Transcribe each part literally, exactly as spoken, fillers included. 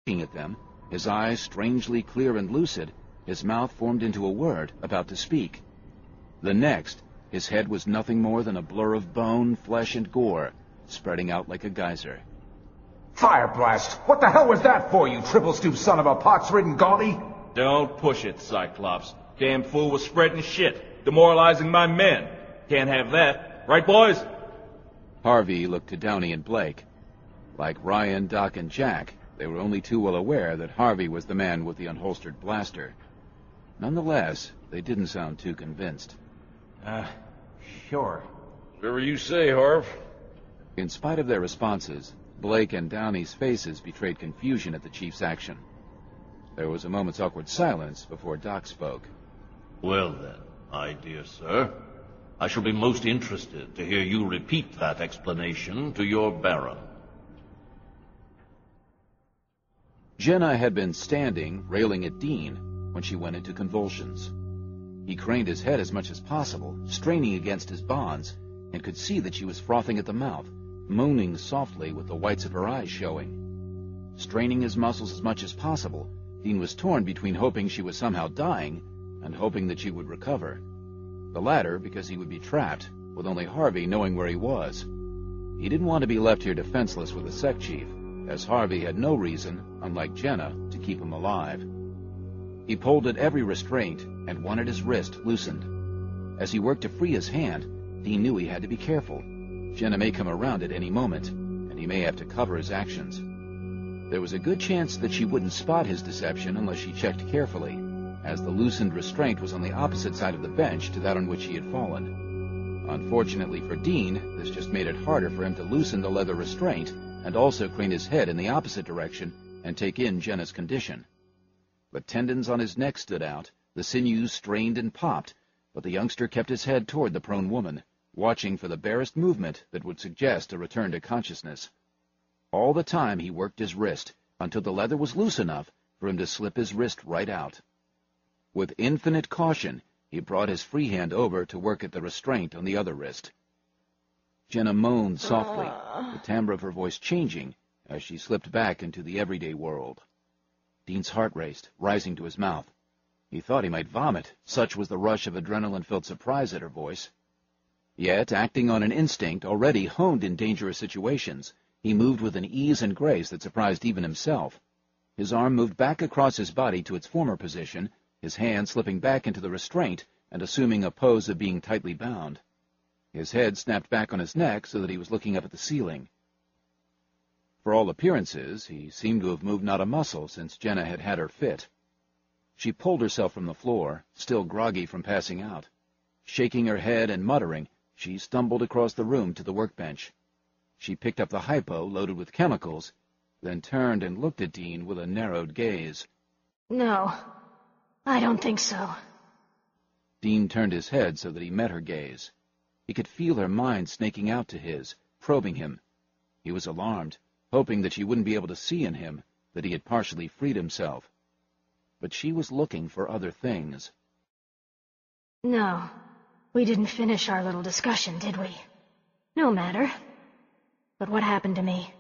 Looking at them, his eyes strangely clear and lucid, his mouth formed into a word, about to speak. The next, his head was nothing more than a blur of bone, flesh, and gore, spreading out like a geyser. Fire blast! What the hell was that for, you triple-stoop son of a pox-ridden Gaudi? Don't push it, Cyclops. Damn fool was spreading shit, demoralizing my men. Can't have that. Right, boys? Harvey looked to Downey and Blake. Like Ryan, Doc, and Jack, they were only too well aware that Harvey was the man with the unholstered blaster. Nonetheless, they didn't sound too convinced. Uh, sure. Whatever you say, Harv. In spite of their responses, Blake and Downey's faces betrayed confusion at the chief's action. There was a moment's awkward silence before Doc spoke. Well then, my dear sir, I shall be most interested to hear you repeat that explanation to your Baron. Jenna had been standing, railing at Dean, when she went into convulsions. He craned his head as much as possible, straining against his bonds, and could see that she was frothing at the mouth, moaning softly with the whites of her eyes showing. Straining his muscles as much as possible, Dean was torn between hoping she was somehow dying and hoping that she would recover. The latter because he would be trapped, with only Harvey knowing where he was. He didn't want to be left here defenseless with the Sec Chief, as Harvey had no reason, unlike Jenna, to keep him alive. He pulled at every restraint and wanted his wrist loosened. As he worked to free his hand, Dean knew he had to be careful. Jenna may come around at any moment, and he may have to cover his actions. There was a good chance that she wouldn't spot his deception unless she checked carefully, as the loosened restraint was on the opposite side of the bench to that on which he had fallen. Unfortunately for Dean, this just made it harder for him to loosen the leather restraint and also crane his head in the opposite direction and take in Jenna's condition. The tendons on his neck stood out, the sinews strained and popped, but the youngster kept his head toward the prone woman, watching for the barest movement that would suggest a return to consciousness. All the time he worked his wrist, until the leather was loose enough for him to slip his wrist right out. With infinite caution, he brought his free hand over to work at the restraint on the other wrist. Jenna moaned softly, the timbre of her voice changing as she slipped back into the everyday world. Dean's heart raced, rising to his mouth. He thought he might vomit, such was the rush of adrenaline-filled surprise at her voice. Yet, acting on an instinct already honed in dangerous situations, he moved with an ease and grace that surprised even himself. His arm moved back across his body to its former position, his hand slipping back into the restraint and assuming a pose of being tightly bound. His head snapped back on his neck so that he was looking up at the ceiling. For all appearances, he seemed to have moved not a muscle since Jenna had had her fit. She pulled herself from the floor, still groggy from passing out. Shaking her head and muttering, she stumbled across the room to the workbench. She picked up the hypo loaded with chemicals, then turned and looked at Dean with a narrowed gaze. No, I don't think so. Dean turned his head so that he met her gaze. He could feel her mind snaking out to his, probing him. He was alarmed, hoping that she wouldn't be able to see in him that he had partially freed himself. But she was looking for other things. No, we didn't finish our little discussion, did we? No matter. But what happened to me?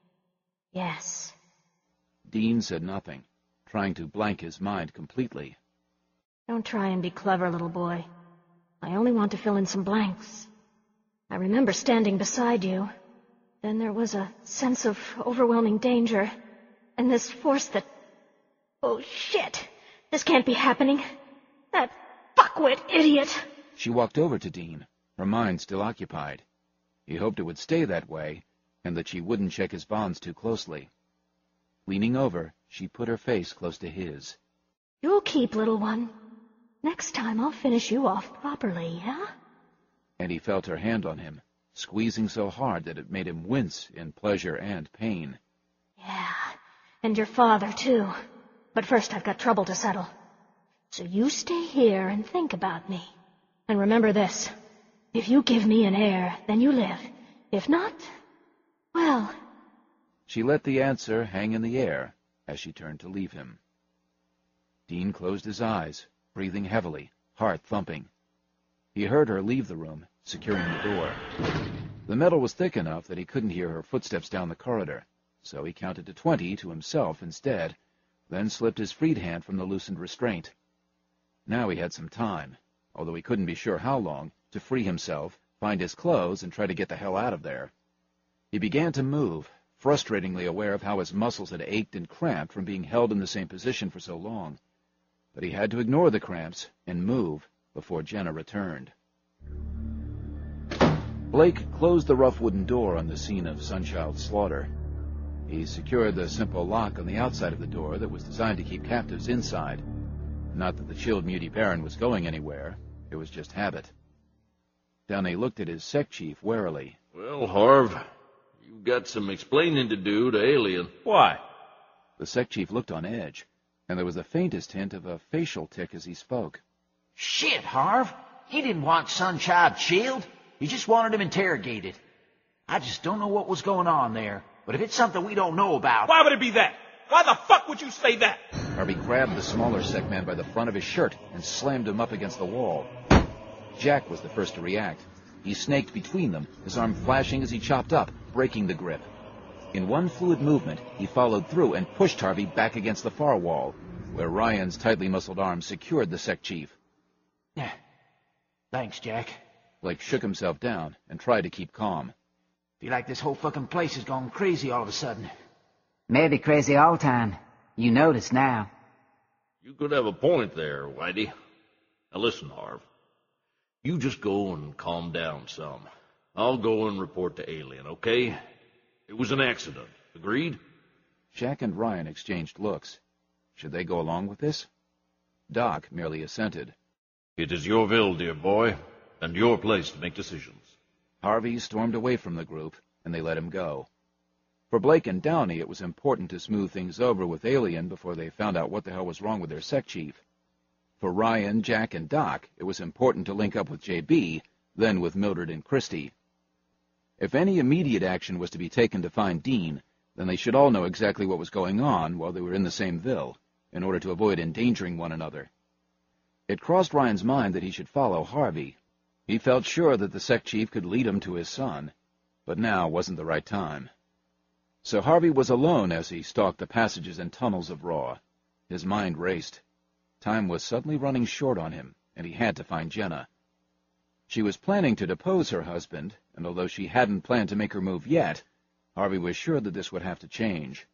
Yes. Dean said nothing, trying to blank his mind completely. Don't try and be clever, little boy. I only want to fill in some blanks. I remember standing beside you. Then there was a sense of overwhelming danger, and this force that... Oh, shit! This can't be happening. That fuckwit idiot! She walked over to Dean, her mind still occupied. He hoped it would stay that way, and that she wouldn't check his bonds too closely. Leaning over, she put her face close to his. You'll keep, little one. Next time I'll finish you off properly, yeah? And he felt her hand on him, squeezing so hard that it made him wince in pleasure and pain. Yeah, and your father, too. But first I've got trouble to settle. So you stay here and think about me. And remember this. If you give me an heir, then you live. If not, well... She let the answer hang in the air as she turned to leave him. Dean closed his eyes, breathing heavily, heart thumping. He heard her leave the room, securing the door. The metal was thick enough that he couldn't hear her footsteps down the corridor, so he counted to twenty to himself instead, then slipped his freed hand from the loosened restraint. Now he had some time, although he couldn't be sure how long, to free himself, find his clothes, and try to get the hell out of there. He began to move, frustratingly aware of how his muscles had ached and cramped from being held in the same position for so long. But he had to ignore the cramps and move before Jenna returned. Blake closed the rough wooden door on the scene of Sunchild's slaughter. He secured the simple lock on the outside of the door that was designed to keep captives inside. Not that the chilled Muty Baron was going anywhere. It was just habit. Downey looked at his sect chief warily. Well, Harv, you've got some explaining to do to Alien. Why? The sect chief looked on edge, and there was the faintest hint of a facial tic as he spoke. Shit, Harv. He didn't want Sunchild chilled. He just wanted him interrogated. I just don't know what was going on there, but if it's something we don't know about... Why would it be that? Why the fuck would you say that? Harvey grabbed the smaller sect man by the front of his shirt and slammed him up against the wall. Jack was the first to react. He snaked between them, his arm flashing as he chopped up, breaking the grip. In one fluid movement, he followed through and pushed Harvey back against the far wall, where Ryan's tightly muscled arm secured the sect chief. Yeah. Thanks, Jack. Blake shook himself down and tried to keep calm. Feel like this whole fucking place has gone crazy all of a sudden. Maybe crazy all the time. You notice now. You could have a point there, Whitey. Now listen, Harv. You just go and calm down some. I'll go and report to Alien, okay? It was an accident. Agreed? Jack and Ryan exchanged looks. Should they go along with this? Doc merely assented. It is your will, dear boy, and your place to make decisions. Harvey stormed away from the group, and they let him go. For Blake and Downey, it was important to smooth things over with Alien before they found out what the hell was wrong with their sect chief. For Ryan, Jack, and Doc, it was important to link up with J B, then with Mildred and Christie. If any immediate action was to be taken to find Dean, then they should all know exactly what was going on while they were in the same ville, in order to avoid endangering one another. It crossed Ryan's mind that he should follow Harvey. He felt sure that the sect chief could lead him to his son, but now wasn't the right time. So Harvey was alone as he stalked the passages and tunnels of Raw. His mind raced. Time was suddenly running short on him, and he had to find Jenna. She was planning to depose her husband, and although she hadn't planned to make her move yet, Harvey was sure that this would have to change.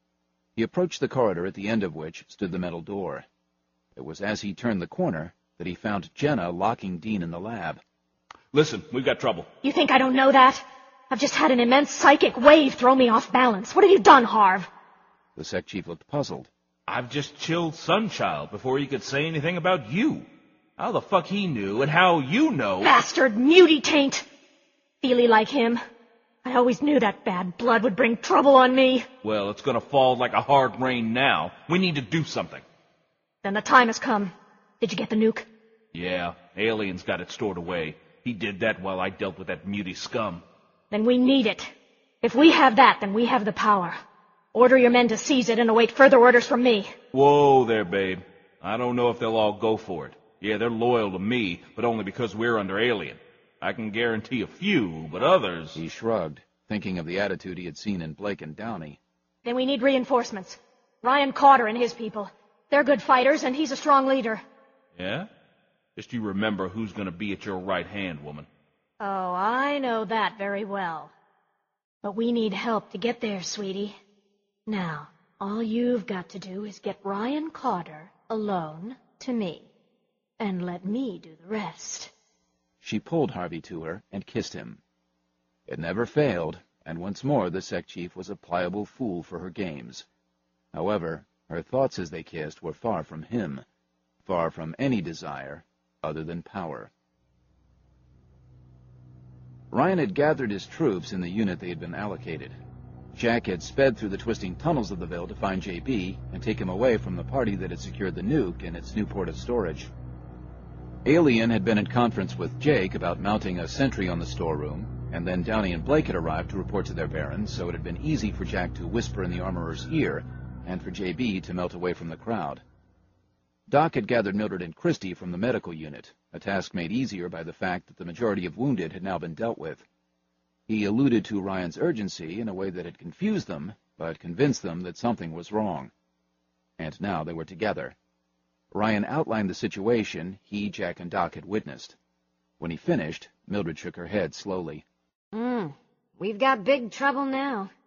He approached the corridor at the end of which stood the metal door. It was as he turned the corner that he found Jenna locking Dean in the lab. Listen, we've got trouble. You think I don't know that? I've just had an immense psychic wave throw me off balance. What have you done, Harv? The sect chief looked puzzled. I've just chilled Sunchild before he could say anything about you. How the fuck he knew and how you know... Bastard muty taint! Feely like him. I always knew that bad blood would bring trouble on me. Well, it's gonna fall like a hard rain now. We need to do something. Then the time has come. Did you get the nuke? Yeah, Alien's got it stored away. He did that while I dealt with that muty scum. Then we need it. If we have that, then we have the power. Order your men to seize it and await further orders from me. Whoa there, babe. I don't know if they'll all go for it. Yeah, they're loyal to me, but only because we're under Alien. I can guarantee a few, but others... He shrugged, thinking of the attitude he had seen in Blake and Downey. Then we need reinforcements. Ryan Carter and his people. They're good fighters, and he's a strong leader. Yeah? Just you remember who's gonna be at your right hand, woman. Oh, I know that very well. But we need help to get there, sweetie. Now, all you've got to do is get Ryan Carter alone to me, and let me do the rest. She pulled Harvey to her and kissed him. It never failed, and once more the sect chief was a pliable fool for her games. However, her thoughts as they kissed were far from him, far from any desire other than power. Ryan had gathered his troops in the unit they had been allocated. Jack had sped through the twisting tunnels of the Ville to find J B and take him away from the party that had secured the nuke in its new port of storage. Alien had been in conference with Jake about mounting a sentry on the storeroom, and then Downey and Blake had arrived to report to their barons, so it had been easy for Jack to whisper in the armorer's ear, and for J B to melt away from the crowd. Doc had gathered Mildred and Christie from the medical unit, a task made easier by the fact that the majority of wounded had now been dealt with. He alluded to Ryan's urgency in a way that had confused them, but convinced them that something was wrong. And now they were together. Ryan outlined the situation he, Jack, and Doc had witnessed. When he finished, Mildred shook her head slowly. Hmm, we've got big trouble now.